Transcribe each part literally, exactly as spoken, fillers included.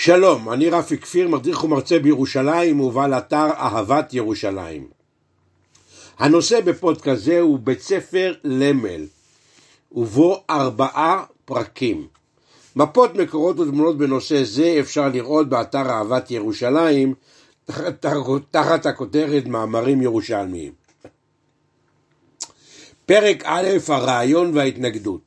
שלום, אני רפי כפיר, מדריך ומרצה בירושלים ובעל אתר אהבת ירושלים. הנושא בפודקאסט זה הוא בית ספר למל, ובו ארבעה פרקים. מפות, מקורות ותמונות בנושא זה אפשר לראות באתר אהבת ירושלים, תחת, תחת הכותרת מאמרים ירושלמיים. פרק א', הרעיון וההתנגדות.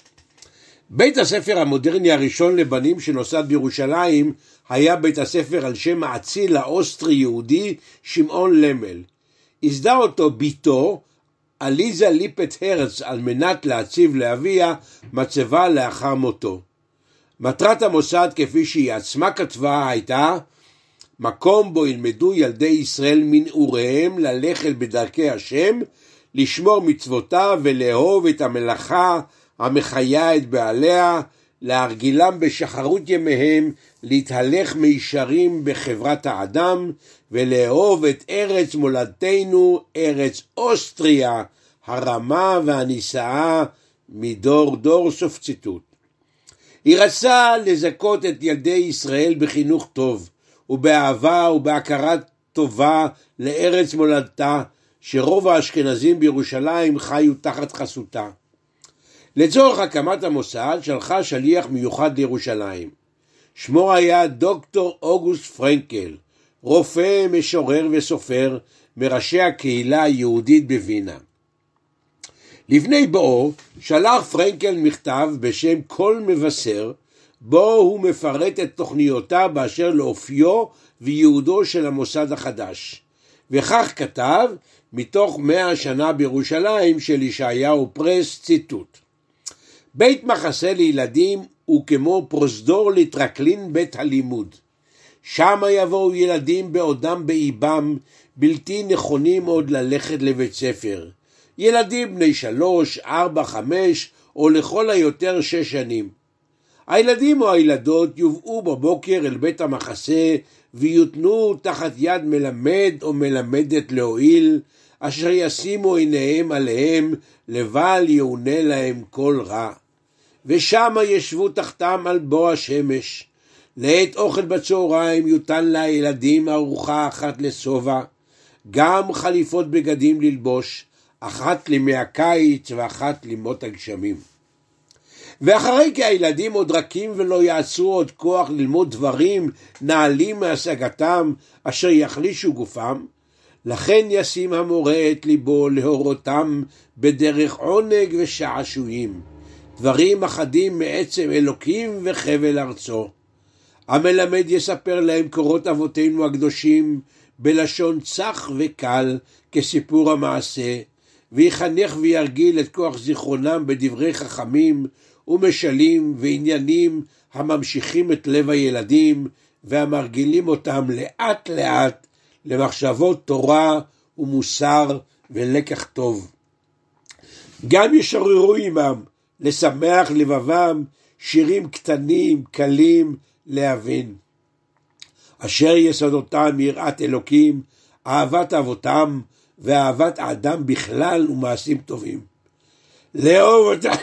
בית הספר המודרני הראשון לבנים שנוסד בירושלים היה בית הספר על שם האציל האוסטרי-יהודי שמעון למל. ייסדה אותו ביתו עליזה ליפט הרץ על מנת להציב לאביה מצבה לאחר מותו. מטרת המוסד, כפי שהיא עצמה כתבה, הייתה מקום בו ילמדו ילדי ישראל מנעוריהם ללכת בדרכי השם, לשמור מצוותיו ולאהוב את המלאכה המחיה את בעליה, להרגילם בשחרות ימיהם, להתהלך מישרים בחברת האדם, ולאהוב את ארץ מולדתנו, ארץ אוסטריה, הרמה והנישאה מדור דור. סוף ציטוט. היא רצה לזכות את ילדי ישראל בחינוך טוב, ובאהבה ובהכרת טובה לארץ מולדתה, שרוב האשכנזים בירושלים חיו תחת חסותה. לצורך הקמת המוסד שלחה שליח מיוחד לירושלים. שמו היה דוקטור אוגוסט פרנקל, רופא, משורר וסופר, מראשי הקהילה היהודית בווינה. לפני בואו שלח פרנקל מכתב בשם כל מבשר, בו הוא מפרט את תוכניותיו באשר לאופיו וייעודו של המוסד החדש. וכך כתב מתוך מאה שנה בירושלים של ישעיהו פרס, ציטוט: בית מחסה לילדים הוא כמו פרוזדור לטרקלין בית הלימוד. שם יבואו ילדים בעודם באיבם, בלתי נכונים עוד ללכת לבית ספר. ילדים בני שלוש, ארבע, חמש, או לכל היותר שש שנים. הילדים או הילדות יובאו בבוקר אל בית המחסה, ויותנו תחת יד מלמד או מלמדת להועיל, אשר ישימו עיניהם עליהם, לבל יעונה להם כל רע. ושם ישבו תחתם על בוא השמש. לעת אוכל בצהריים יותן לילדים ארוחה אחת לסובה, גם חליפות בגדים ללבוש, אחת לימי הקיץ ואחת לימות הגשמים. ואחרי כי הילדים עוד רכים ולא יעצרו עוד כוח ללמוד דברים נעלים מהשגתם אשר יחלישו גופם, לכן ישים המורה את ליבו להורותם בדרך עונג ושעשועים, דברים אחדים מעצם אלוקים וחבל ארצו. המלמד יספר להם קורות אבותינו הקדושים בלשון צח וקל כסיפור המעשה, ויחנך וירגיל את כוח זיכרונם בדברי חכמים ומשלים ועניינים הממשיכים את לב הילדים והמרגילים אותם לאט לאט למחשבות תורה ומוסר ולקח טוב. גם ישררו עמם לשמח לבבם שירים קטנים קלים להבין, אשר יסודותם יראת אלוקים, אהבת אבותם ואהבת האדם בכלל ומעשים טובים. לאהוב אותם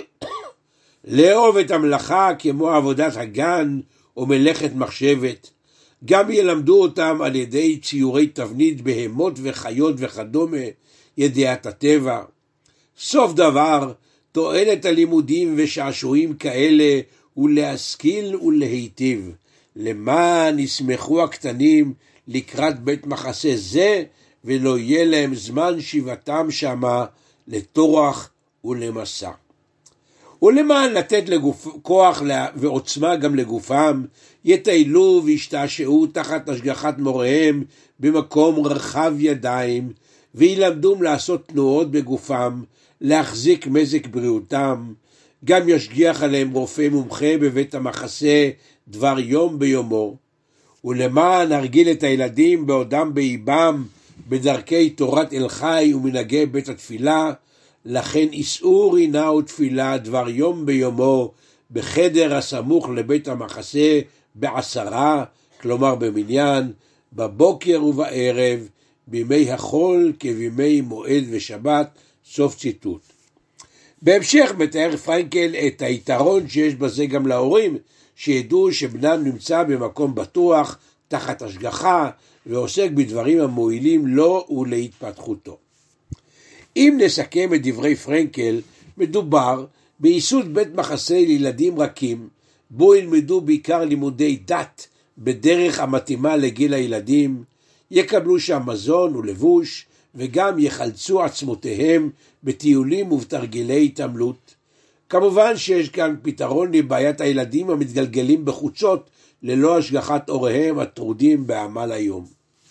לאהוב את המלאכה כמו עבודת הגן או מלאכת מחשבת. גם ילמדו אותם על ידי ציורי תבנית בהמות וחיות וכדומה, ידיעת הטבע. סוף דבר, תועלת הלימודים ושעשועים כאלה הוא להשכיל ולהיטיב, למען ישמחו הקטנים לקראת בית מחסה זה, ולא יהיה להם זמן שיבתם שמה לטורח ולמסע. ולמען לתת לגוף, כוח ועוצמה גם לגופם, יטיילו וישתעשעו תחת השגחת מוריהם במקום רחב ידיים, וילמדום לעשות תנועות בגופם, להחזיק מזק בריאותם. גם ישגיח עליהם רופא מומחה בבית המחסה דבר יום ביומו. ולמען הרגיל את הילדים בעודם באיבם בדרכי תורת אל חי ומנהגי בית התפילה, לכן איסור רינה ותפילה דבר יום ביומו בחדר הסמוך לבית המחסה בעשרה, כלומר במניין, בבוקר ובערב, בימי החול כבימי מועד ושבת. סוף ציטוט. בהמשך מתאר פרנקל את היתרון שיש בזה גם להורים, שידעו שבנם נמצא במקום בטוח, תחת השגחה, ועוסק בדברים המועילים לו ולהתפתחותו. אם נסכם את דברי פרנקל, מדובר בייסוד בית מחסה לילדים רכים, בו ילמדו בעיקר לימודי דת בדרך המתאימה לגיל הילדים, יקבלו שם מזון ולבוש, וגם יחלצו עצמותיהם בטיולים ובתרגילי התעמלות. כמובן שיש כאן פתרון לבעיית הילדים המתגלגלים בחוצות ללא השגחת הוריהם הטרודים בעמל היום.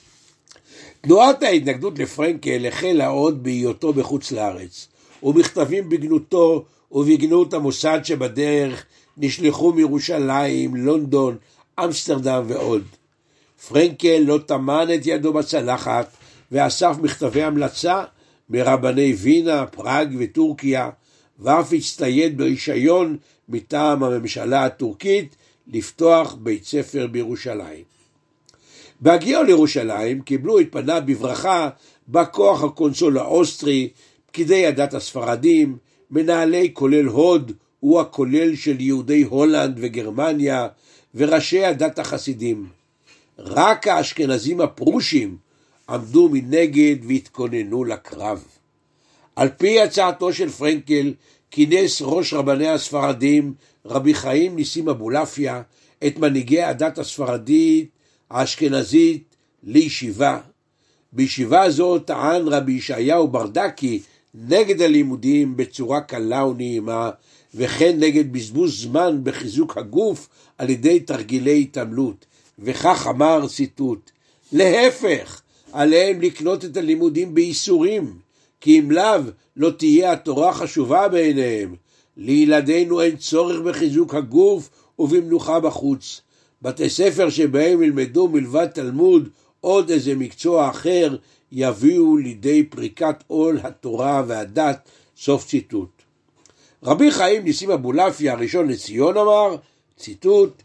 תנועת ההתנגדות לפרנקל החלה עוד בהיותו בחוץ לארץ, ומכתבים בגנותו ובגנות המוסד שבדרך נשלחו מירושלים, לונדון, אמסטרדם ועוד. פרנקל לא טמן את ידו בצלחת ואסף מכתבי המלצה מרבני וינה, פראג וטורקיה, ואף הצטייד ברישיון מטעם הממשלה הטורקית לפתוח בית ספר בירושלים. בהגיעו לירושלים קיבלו את פניו בברכה בכוח הקונסול האוסטרי, פקידי הדת הספרדים, מנהלי כולל הוד הוא הכולל של יהודי הולנד וגרמניה, וראשי הדת החסידים. רק האשכנזים הפרושים עמדו מנגד והתכוננו לקרב. על פי הצעתו של פרנקל, כינס ראש רבני הספרדים, רבי חיים ניסים אבולעפיה, את מנהיגי הדת הספרדית האשכנזית לישיבה. בישיבה זו טען רבי ישעיהו ברדקי נגד הלימודים בצורה קלה ונעימה, וכן נגד בזבוז זמן בחיזוק הגוף על ידי תרגילי התעמלות, וכך אמר ציטוט: להפך, עליהם לקנות את הלימודים בייסורים, כי אם לאו לא תהיה התורה חשובה בעיניהם. לילדינו אין צורך בחיזוק הגוף ובמנוחה בחוץ. בתי ספר שבהם ילמדו מלבד תלמוד עוד איזה מקצוע אחר, יביאו לידי פריקת עול התורה והדת. סוף ציטוט. רבי חיים ניסים אבולעפיה הראשון לציון אמר, ציטוט: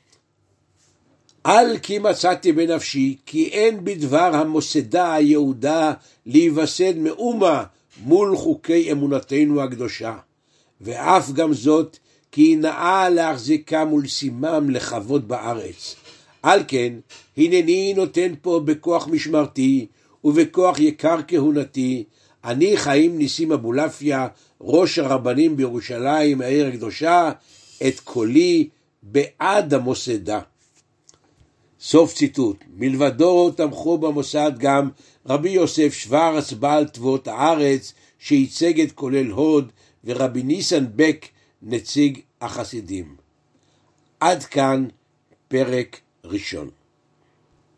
על כי מצאתי בנפשי כי אין בדבר המוסדה היהודה להיווסד מאומה מול חוקי אמונתנו הקדושה, ואף גם זאת כי היא נאה להחזיקם ולשימם לכבוד בארץ. על כן הנני נותן פה בכוח משמרתי ובכוח יקר כהונתי, אני חיים ניסים אבולעפיה, ראש הרבנים בירושלים העיר הקדושה, את קולי בעד המוסדה. סוף ציטוט. מלבדו תמכו במוסד גם רבי יוסף שוורץ בעל תבואות הארץ שייצג את כולל הוד, ורבי ניסן בק נציג החסידים. עד כאן פרק ראשון.